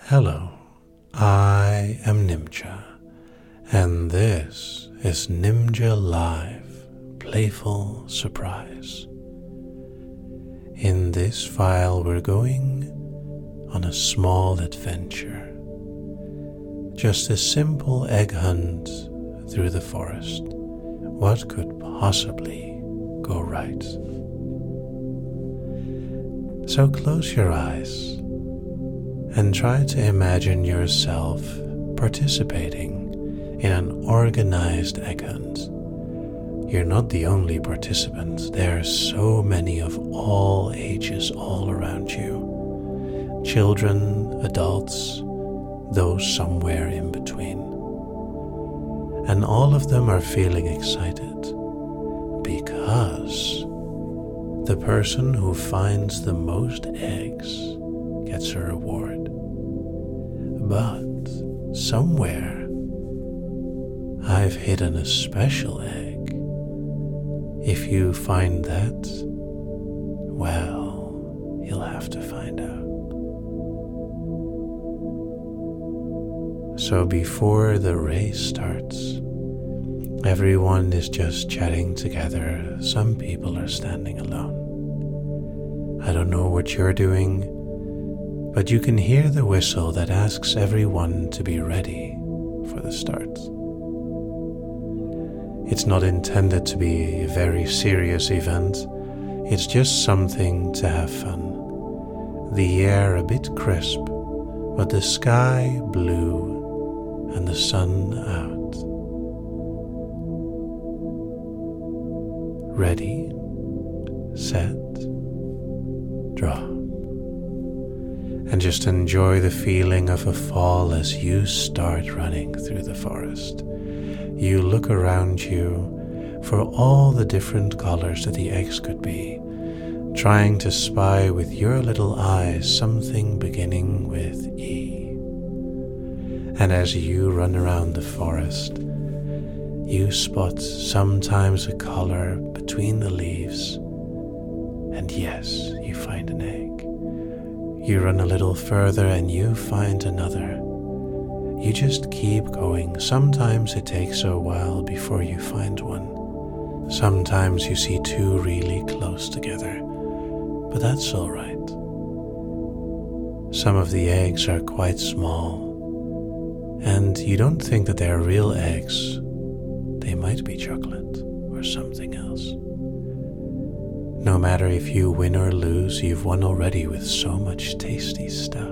Hello, I am Nimja, and this is Nimja Live Playful Surprise. In this file, we're going on a small adventure. Just a simple egg hunt through the forest. What could possibly go right? So close your eyes and try to imagine yourself participating in an organized egg hunt. You're not the only participant. There are so many of all ages all around you. Children, adults, those somewhere in between. And all of them are feeling excited because the person who finds the most eggs gets a reward. But somewhere I've hidden a special egg. If you find that, well, you'll have to find out. So before the race starts, everyone is just chatting together. Some people are standing alone. I don't know what you're doing, but you can hear the whistle that asks everyone to be ready for the start. It's not intended to be a very serious event. It's just something to have fun. The air a bit crisp, but the sky blue and the sun out. Ready, set, draw. And just enjoy the feeling of a fall as you start running through the forest. You look around you for all the different colors that the eggs could be, trying to spy with your little eyes something beginning with E. And as you run around the forest, you spot sometimes a color between the leaves, and yes, you find an egg. You run a little further and you find another. You just keep going. Sometimes it takes a while before you find one. Sometimes you see two really close together, but that's all right. Some of the eggs are quite small, and you don't think that they're real eggs. They might be chocolate or something else. No matter if you win or lose, you've won already with so much tasty stuff.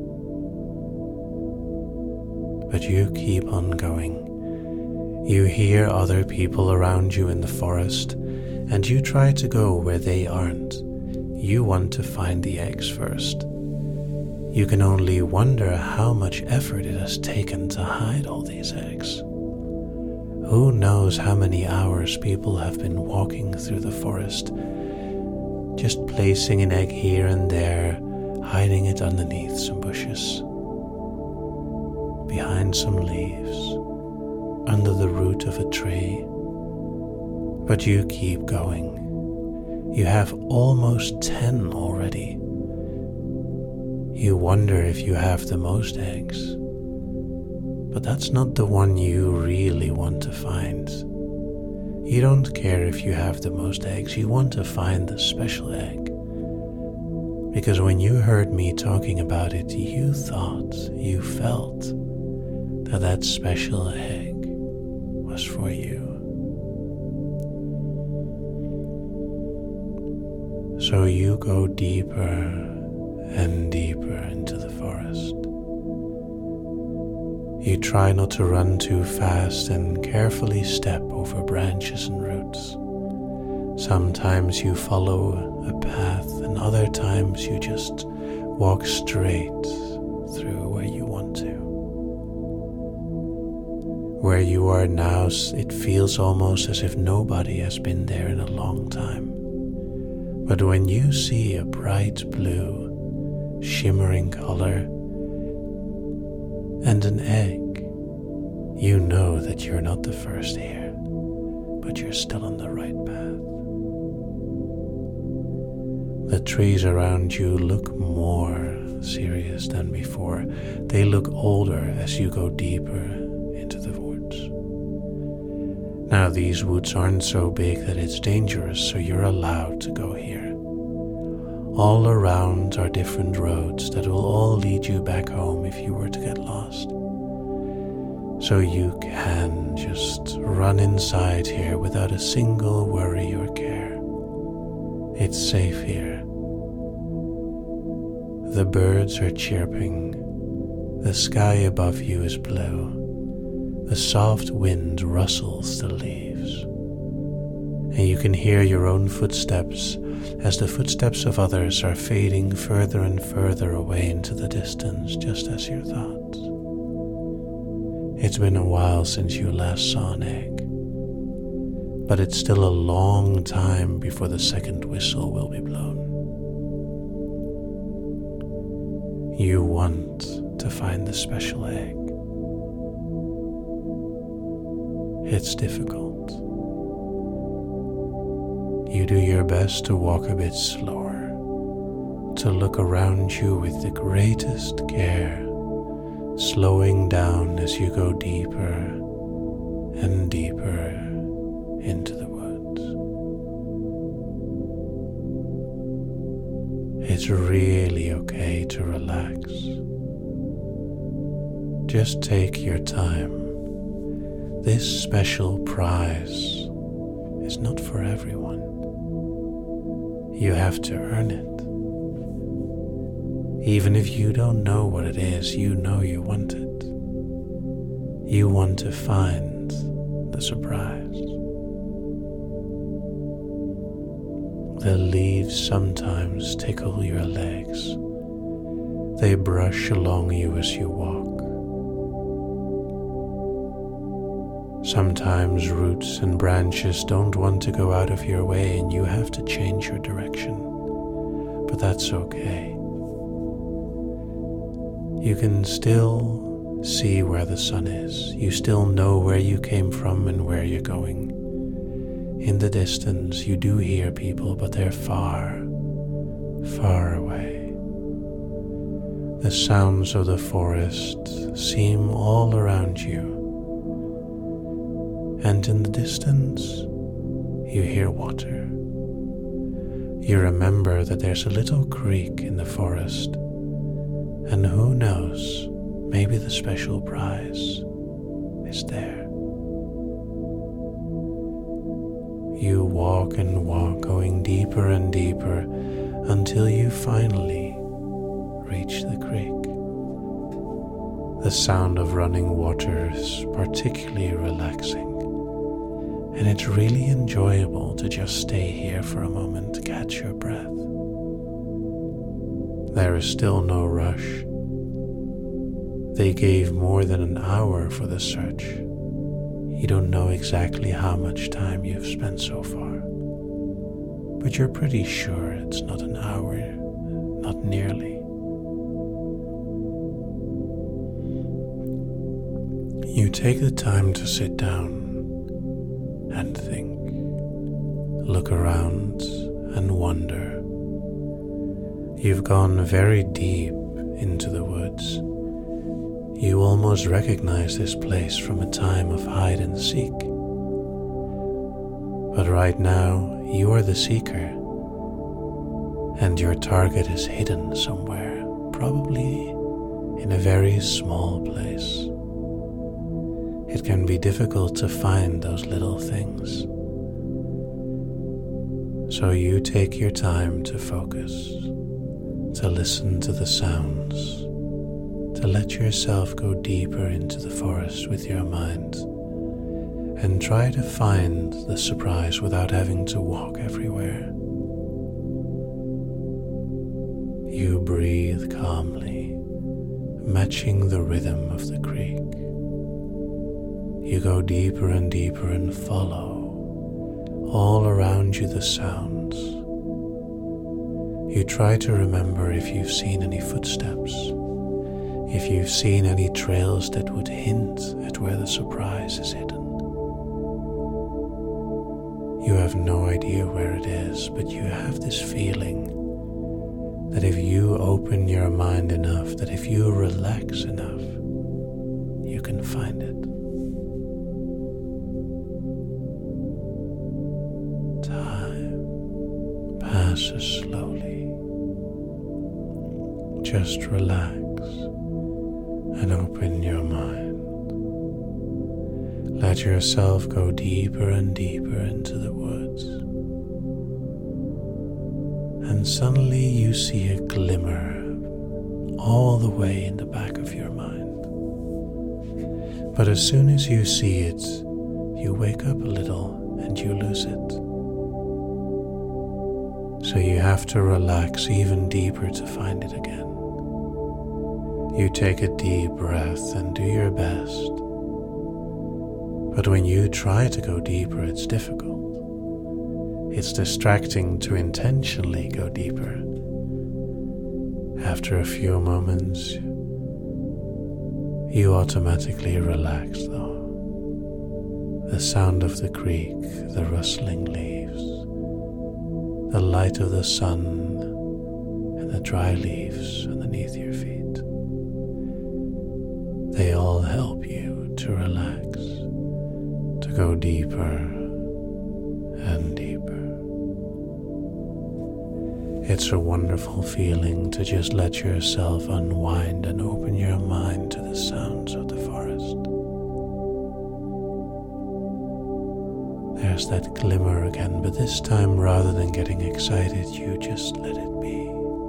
But you keep on going. You hear other people around you in the forest, and you try to go where they aren't. You want to find the eggs first. You can only wonder how much effort it has taken to hide all these eggs. Who knows how many hours people have been walking through the forest, just placing an egg here and there, hiding it underneath some bushes, behind some leaves, under the root of a tree. But you keep going. You have almost 10 already. You wonder if you have the most eggs, but that's not the one you really want to find. You don't care if you have the most eggs, you want to find the special egg. Because when you heard me talking about it, you thought, you felt that that special egg was for you. So you go deeper and deeper into the forest. You try not to run too fast and carefully step over branches and roots. Sometimes you follow a path, and other times you just walk straight through where you want to. Where you are now, it feels almost as if nobody has been there in a long time. But when you see a bright blue, shimmering color and an egg, you know that you're not the first here, but you're still on the right path. The trees around you look more serious than before. They look older as you go deeper into the woods. Now these woods aren't so big that it's dangerous, so you're allowed to go here. All around are different roads that will all lead you back home if you were to get lost. So you can just run inside here without a single worry or care. It's safe here. The birds are chirping. The sky above you is blue. The soft wind rustles the leaves. And you can hear your own footsteps as the footsteps of others are fading further and further away into the distance, just as you thought. It's been a while since you last saw an egg, but it's still a long time before the second whistle will be blown. You want to find the special egg. It's difficult. You do your best to walk a bit slower, to look around you with the greatest care, slowing down as you go deeper and deeper into the woods. It's really okay to relax. Just take your time. This special prize is not for everyone. You have to earn it. Even if you don't know what it is, you know you want it. You want to find the surprise. The leaves sometimes tickle your legs. They brush along you as you walk. Sometimes roots and branches don't want to go out of your way and you have to change your direction. But that's okay. You can still see where the sun is. You still know where you came from and where you're going. In the distance, you do hear people, but they're far, far away. The sounds of the forest seem all around you. And in the distance, you hear water. You remember that there's a little creek in the forest. And who knows, maybe the special prize is there. You walk and walk, going deeper and deeper, until you finally reach the creek. The sound of running water is particularly relaxing, and it's really enjoyable to just stay here for a moment to catch your breath. There is still no rush. They gave more than an hour for the search. You don't know exactly how much time you've spent so far, but you're pretty sure it's not an hour, not nearly. You take the time to sit down and think, look around and wonder. You've gone very deep into the woods. You almost recognize this place from a time of hide and seek. But right now, you are the seeker, and your target is hidden somewhere, probably in a very small place. It can be difficult to find those little things. So you take your time to focus, to listen to the sounds, to let yourself go deeper into the forest with your mind, and try to find the surprise without having to walk everywhere. You breathe calmly, matching the rhythm of the creek. You go deeper and deeper and follow all around you the sounds. You try to remember if you've seen any footsteps, if you've seen any trails that would hint at where the surprise is hidden. You have no idea where it is, but you have this feeling that if you open your mind enough, that if you relax enough, you can find it. Time passes slowly. Just relax and open your mind. Let yourself go deeper and deeper into the woods. And suddenly you see a glimmer all the way in the back of your mind. But as soon as you see it, you wake up a little and you lose it. So you have to relax even deeper to find it again. You take a deep breath and do your best. But when you try to go deeper, it's difficult. It's distracting to intentionally go deeper. After a few moments, you automatically relax though. The sound of the creek, the rustling leaves, the light of the sun, and the dry leaves underneath your feet. They all help you to relax, to go deeper and deeper. It's a wonderful feeling to just let yourself unwind and open your mind to the sounds of the forest. There's that glimmer again, but this time rather than getting excited, you just let it be.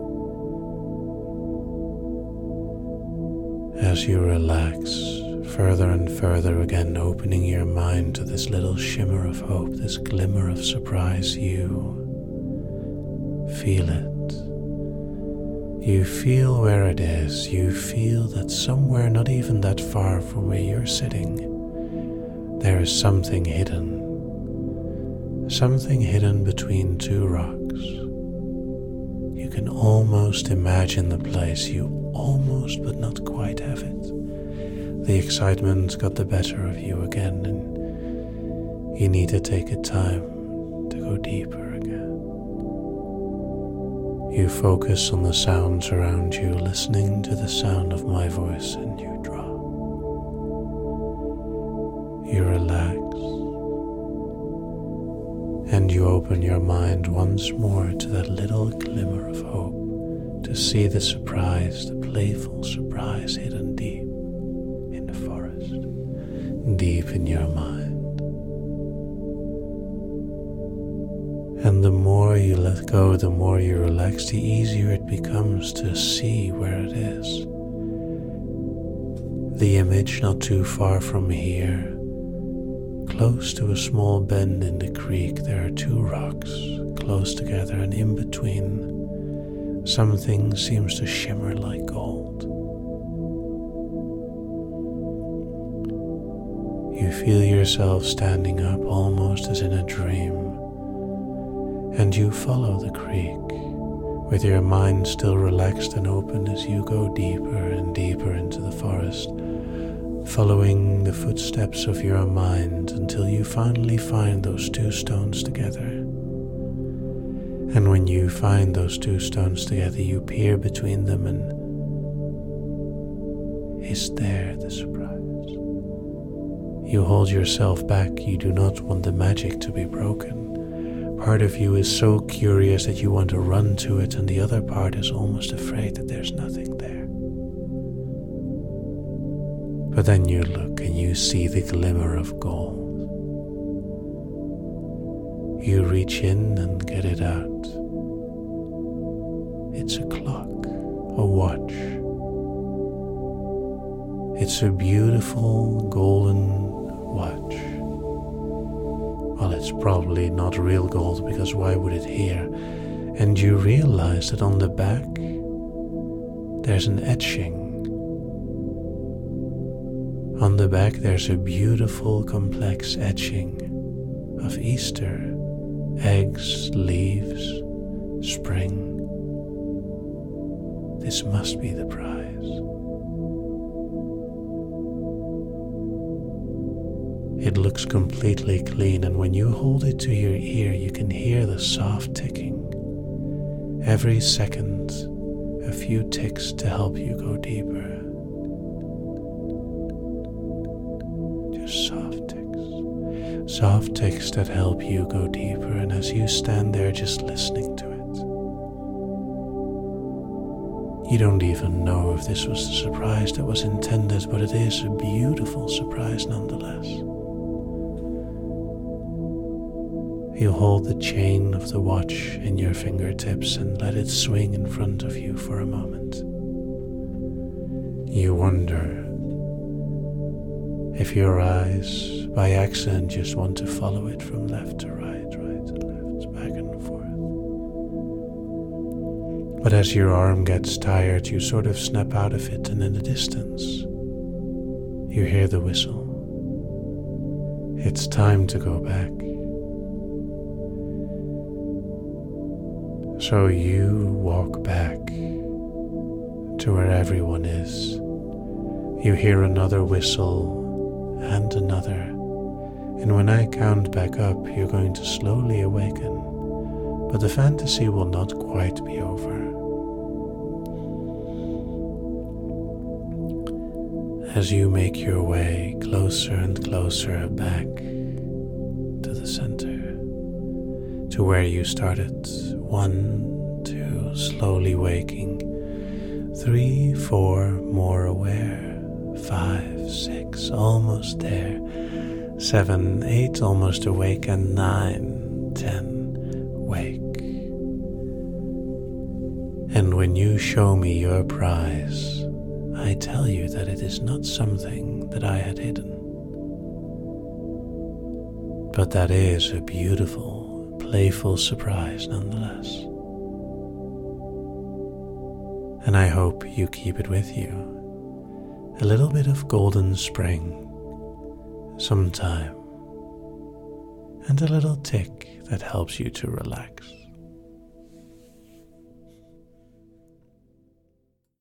As you relax further and further again, opening your mind to this little shimmer of hope, this glimmer of surprise, you feel it. You feel where it is. You feel that somewhere not even that far from where you're sitting, there is something hidden. Something hidden between two rocks. You can almost imagine the place. You almost but not quite have it. The excitement got the better of you again, and you need to take a time to go deeper again. You focus on the sounds around you, listening to the sound of my voice, and you drop. You relax, and you open your mind once more to that little glimmer of hope, to see the surprise, the playful surprise hidden deep in the forest, deep in your mind. And the more you let go, the more you relax, the easier it becomes to see where it is. The image not too far from here, close to a small bend in the creek, there are two rocks close together, and in between something seems to shimmer like gold. You feel yourself standing up almost as in a dream, and you follow the creek with your mind still relaxed and open as you go deeper and deeper into the forest, following the footsteps of your mind until you finally find those two stones together. And when you find those two stones together, you peer between them, and is there the surprise? You hold yourself back. You do not want the magic to be broken. Part of you is so curious that you want to run to it, and the other part is almost afraid that there's nothing there. But then you look and you see the glimmer of gold. You reach in and get it out. It's a clock, a watch. It's a beautiful golden watch. Well, it's probably not real gold, because why would it here? And you realize that on the back there's an etching. On the back there's a beautiful complex etching of Easter, eggs, leaves, spring. This must be the prize. It looks completely clean, and when you hold it to your ear, you can hear the soft ticking. Every second few ticks to help you go deeper. Just soft ticks that help you go deeper, and as you stand there just listening to it, you don't even know if this was the surprise that was intended, but it is a beautiful surprise nonetheless. You hold the chain of the watch in your fingertips and let it swing in front of you for a moment. You wonder if your eyes by accident just want to follow it from left to right, right to left, back and forth. But as your arm gets tired, you sort of snap out of it, and in the distance, you hear the whistle. It's time to go back. So you walk back to where everyone is. You hear another whistle and another, and when I count back up, you're going to slowly awaken, but the fantasy will not quite be over. As you make your way closer and closer back to the center, to where you started, 1, 2, slowly waking, 3, 4, more aware, 5, 6, almost there, 7, 8, almost awake, and 9, 10, wake. And when you show me your prize, I tell you that it is not something that I had hidden, but that is a beautiful, playful surprise nonetheless. And I hope you keep it with you. A little bit of golden spring, some time, and a little tick that helps you to relax.